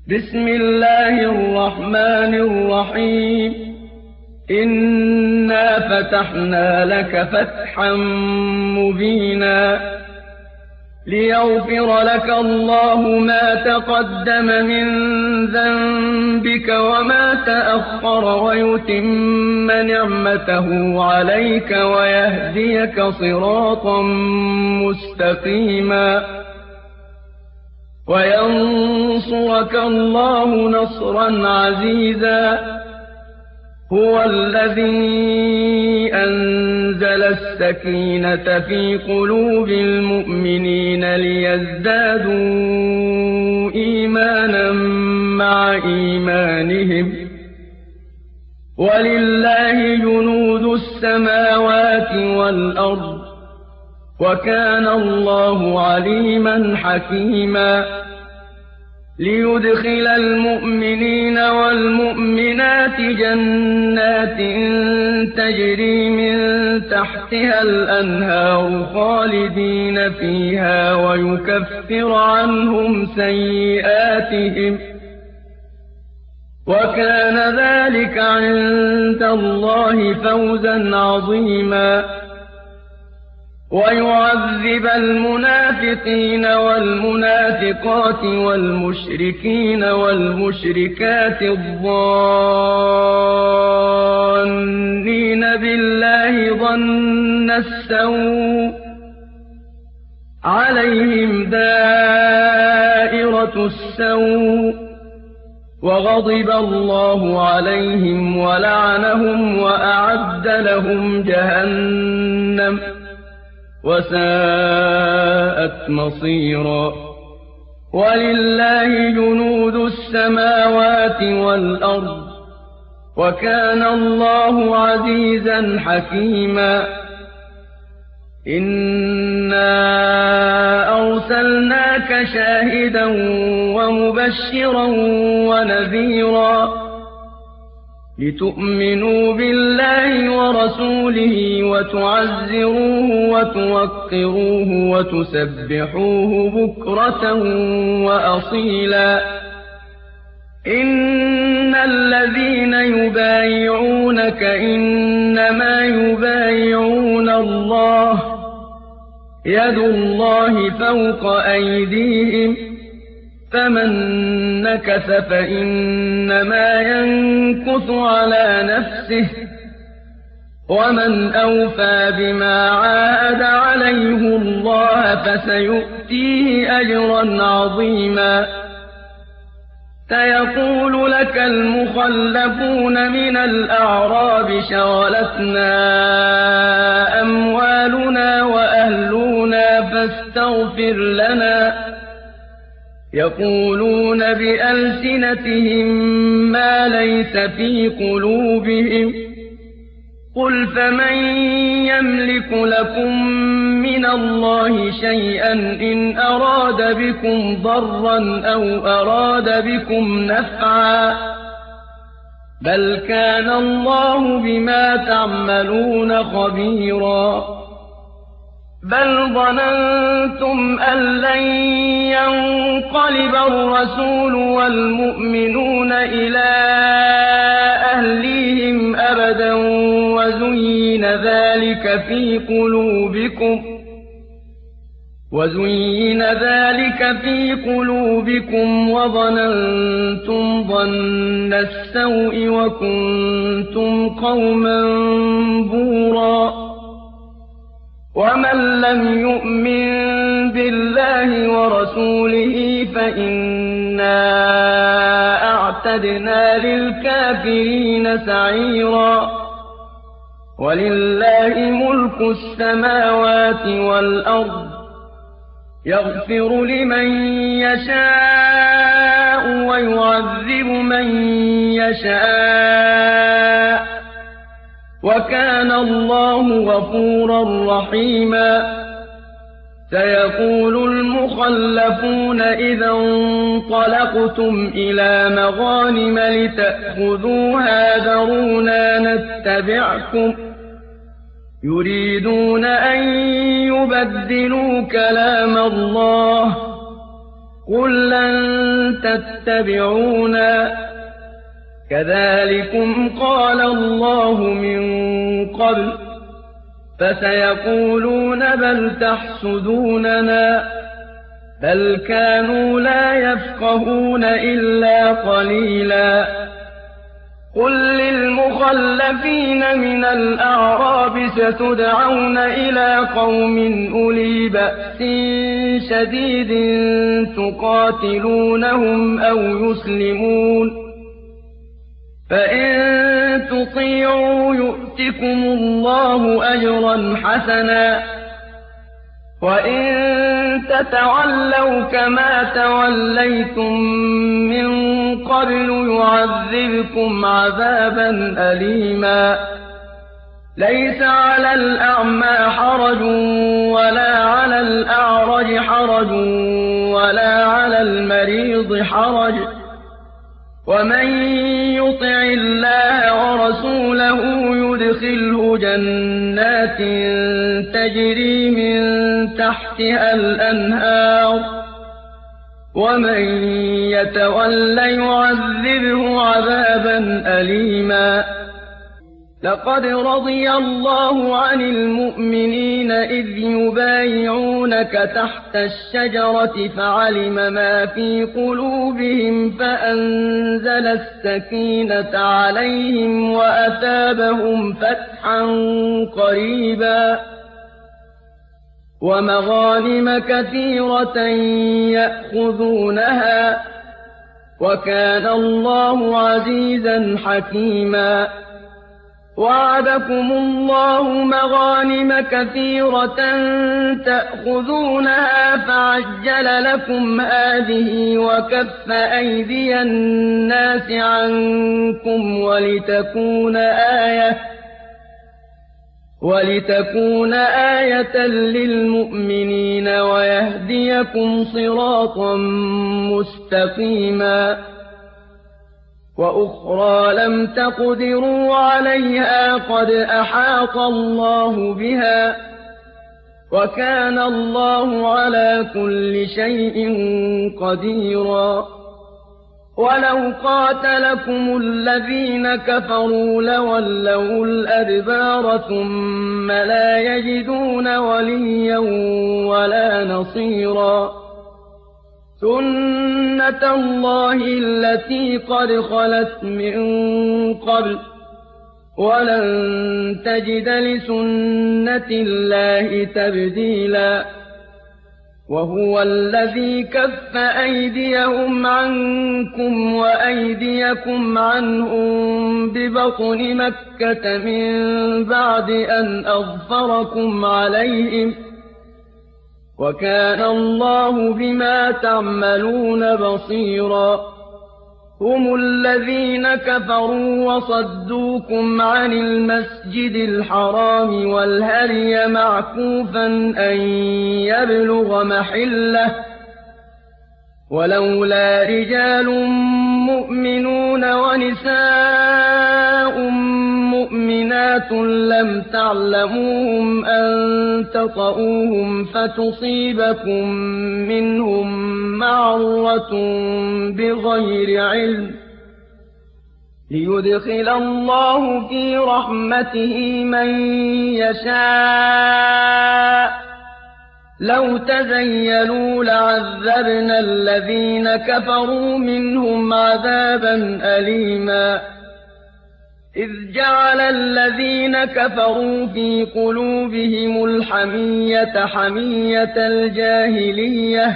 بسم الله الرحمن الرحيم إنا فتحنا لك فتحا مبينا ليغفر لك الله ما تقدم من ذنبك وما تأخر ويتم نعمته عليك ويهديك صراطا مستقيما وينصرك الله نصرا عزيزا هو الذي أنزل السكينة في قلوب المؤمنين ليزدادوا إيمانا مع إيمانهم ولله جنود السماوات والأرض وكان الله عليما حكيما ليدخل المؤمنين والمؤمنات جنات تجري من تحتها الأنهار خالدين فيها ويكفر عنهم سيئاتهم وكان ذلك عند الله فوزا عظيما ويعذب المنافقين والمنافقات والمشركين والمشركات الظانين بالله ظن السوء عليهم دائرة السوء وغضب الله عليهم ولعنهم وأعد لهم جهنم وساءت مصيرا ولله جنود السماوات والأرض وكان الله عزيزا حكيما إنا أرسلناك شاهدا ومبشرا ونذيرا لتؤمنوا بالله ورسوله وتعزروه وتوقروه وتسبحوه بكرة وأصيلا إن الذين يبايعونك إنما يبايعون الله يد الله فوق أيديهم فمن نكث فإنما ينكث على نفسه ومن أوفى بما عاهد عليه الله فسيؤتيه أجرا عظيما سيقول لك المخلفون من الأعراب شغلتنا أموالنا وأهلنا فاستغفر لنا يقولون بألسنتهم ما ليس في قلوبهم قل فمن يملك لكم من الله شيئا إن أراد بكم ضرا أو أراد بكم نفعا بل كان الله بما تعملون خبيرا بل ظننتم أن لن ينقلب الرسول والمؤمنون إلى أهليهم أبدا وزين ذلك في قلوبكم وظننتم ظن السوء وكنتم قوما بورا ومن لم يؤمن بالله ورسوله فإنا أعتدنا للكافرين سعيرا ولله ملك السماوات والأرض يغفر لمن يشاء ويعذب من يشاء وكان الله غفورا رحيما سيقول المخلفون إذا انطلقتم إلى مغانم لتأخذوها ذرونا نتبعكم يريدون أن يبدلوا كلام الله قُل لَّن تَتَّبِعُونَا كَذَٰلِكُمْ قَالَ اللَّهُ مِن قَبْلُ ۖ فَسَيَقُولُونَ بَلْ تَحْسُدُونَنَا بَلْ كَانُوا لَا يَفْقَهُونَ إِلَّا قَلِيلًا قُل لِّلْمُخَلَّفِينَ مِنَ الْأَعْرَابِ سَتُدْعَوْنَ إِلَىٰ قَوْمٍ أُولِي بَأْسٍ شَدِيدٍ تُقَاتِلُونَهُمْ أَوْ يُسْلِمُونَ ۖ فَإِن تُطِيعُوا يُؤْتِكُمُ اللَّهُ أَجْرًا حَسَنًا ۖ وَإِن تَتَوَلَّوْا كَمَا تَوَلَّيْتُم مِّن قَبْلُ يُعَذِّبْكُمْ عَذَابًا أَلِيمًا لَيْسَ عَلَى الْأَعْمَىٰ حَرَجٌ وَلَا عَلَى الْأَعْرَجِ حَرَجٌ وَلَا عَلَى الْمَرِيضِ حَرَجٌ ۗ وَمَن يُطِعِ اللَّهَ وَرَسُولَهُ يُدْخِلْهُ جَنَّاتٍ تَجْرِي مِن تَحْتِهَا الْأَنْهَارُ ۖ وَمَن يَتَوَلَّ يُعَذِّبْهُ عَذَابًا أَلِيمًا لَقَدْ رَضِيَ اللَّهُ عَنِ الْمُؤْمِنِينَ إِذْ يُبَايِعُونَكَ تَحْتَ الشَّجَرَةِ فَعَلِمَ مَا فِي قُلُوبِهِمْ فَأَنزَلَ السَّكِينَةَ عَلَيْهِمْ وَأَثَابَهُمْ فَتْحًا قَرِيبًا وَمَغَانِمَ كَثِيرَةً يَأْخُذُونَهَا ۗ وَكَانَ اللَّهُ عَزِيزًا حَكِيمًا وَعَدَكُمُ اللَّهُ مَغَانِمَ كَثِيرَةً تَأْخُذُونَهَا فَعَجَّلَ لَكُمْ هَٰذِهِ وَكَفَّ أَيْدِيَ النَّاسِ عَنكُمْ وَلِتَكُونَ آيَةً لِّلْمُؤْمِنِينَ وَيَهْدِيَكُمْ صِرَاطًا مُّسْتَقِيمًا وَأُخْرَىٰ لَمْ تَقْدِرُوا عَلَيْهَا قَدْ أَحَاطَ اللَّهُ بِهَا ۚ وَكَانَ اللَّهُ عَلَىٰ كُلِّ شَيْءٍ قَدِيرًا وَلَوْ قَاتَلَكُمُ الَّذِينَ كَفَرُوا لَوَلَّوُا الْأَدْبَارَ ثُمَّ لَا يَجِدُونَ وَلِيًّا وَلَا نَصِيرًا سُنَّةَ اللَّهِ الَّتِي قَدْ خَلَتْ مِن قَبْلُ ۖ وَلَن تَجِدَ لِسُنَّةِ اللَّهِ تَبْدِيلًا وَهُوَ الَّذِي كَفَّ أَيْدِيَهُمْ عَنكُمْ وَأَيْدِيَكُمْ عَنْهُم بِبَطْنِ مَكَّةَ مِن بَعْدِ أَنْ أَظْفَرَكُمْ عَلَيْهِمْ ۚ وَكَانَ اللَّهُ بِمَا تَعْمَلُونَ بَصِيرًا هُمُ الَّذِينَ كَفَرُوا وَصَدُّوكُمْ عَنِ الْمَسْجِدِ الْحَرَامِ وَالْهَدْيَ مَعْكُوفًا أَن يَبْلُغَ مَحِلَّهُ ۚ وَلَوْلَا رِجَالٌ مُّؤْمِنُونَ وَنِسَاءٌ مُّؤْمِنَاتٌ لَّمْ تَعْلَمُوهُمْ أَن تَطَئُوهُمْ فَتُصِيبَكُم مِّنْهُم مَّعَرَّةٌ بِغَيْرِ عِلْمٍ لِّيُدْخِلَ اللَّهُ فِي رَحْمَتِهِ مَن يَشَاءُ ۚ لَوْ تَزَيَّلُوا لَعَذَّبْنَا الَّذِينَ كَفَرُوا مِنْهُمْ عَذَابًا أَلِيمًا إِذْ جَعَلَ الَّذِينَ كَفَرُوا فِي قُلُوبِهِمُ الْحَمِيَّةَ حَمِيَّةَ الْجَاهِلِيَّةِ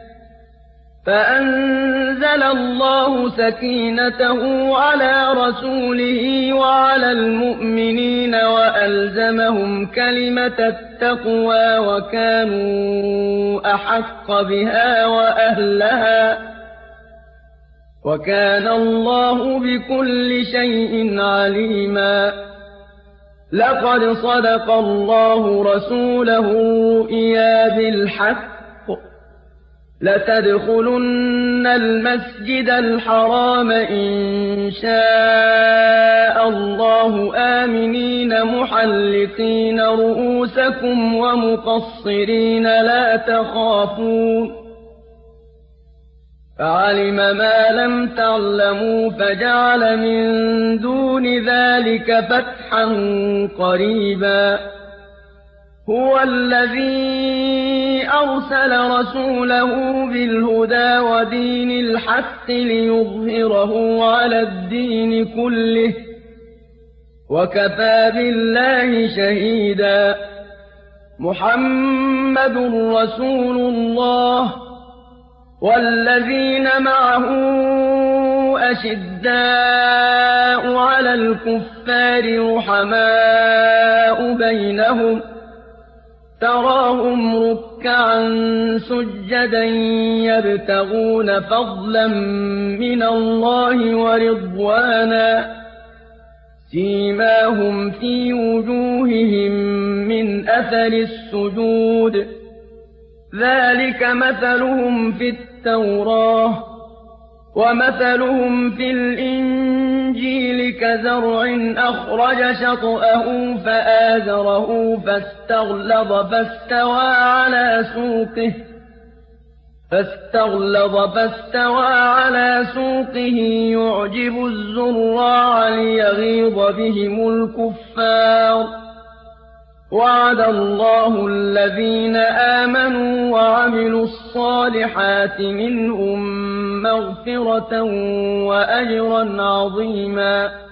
فَأَنزَلَ اللَّهُ سَكِينَتَهُ عَلَىٰ رَسُولِهِ وَعَلَى الْمُؤْمِنِينَ وَأَلْزَمَهُمْ كَلِمَةَ التَّقْوَىٰ وَكَانُوا أَحَقَّ بِهَا وَأَهْلَهَا ۚ وَكَانَ اللَّهُ بِكُلِّ شَيْءٍ عَلِيمًا لَقَدْ صَدَقَ اللَّهُ رَسُولَهُ الرُّؤْيَا بِالْحَقِّ لَتَدْخُلُنَّ الْمَسْجِدَ الْحَرَامَ إِن شَاءَ اللَّهُ آمِنِينَ مُحَلِّقِينَ رُءُوسَكُمْ وَمُقَصِّرِينَ لَا تَخَافُونَ فعلم ما لم تعلموا فجعل من دون ذلك فتحا قريبا هو الذي أرسل رسوله بالهدى ودين الحق ليظهره على الدين كله وكفى بالله شهيدا محمد رسول الله والذين معه أشداء على الكفار رحماء بينهم تراهم ركعا سجدا يبتغون فضلا من الله ورضوانا سيماهم في وجوههم من أثر السجود ذلك مثلهم في التوراة ومثلهم في الإنجيل كزرع أخرج شطأه فآزره فاستغلظ فاستوى على سوقه يعجب الزراع ليغيظ بهم الكفار وعد الله الذين آمنوا وعملوا الصالحات منهم مغفرة وأجرا عظيما